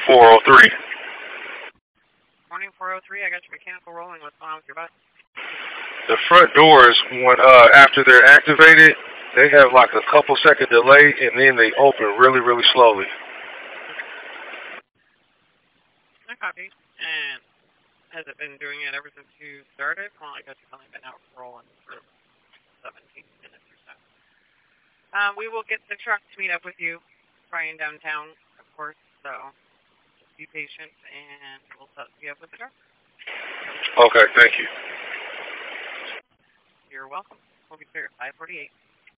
403. Morning, 403. I got your mechanical rolling. What's going on with your bus? The front doors, when after they're activated, they have like a couple second delay, and then they open really, really slowly. I copy. And has it been doing it ever since you started? Well, I guess you've only been out rolling for 17 minutes or so. We will get the truck to meet up with you, Brian, downtown, of course. So just be patient, and we'll set you up with the truck. Okay, thank you. You're welcome. We'll be clear at 548.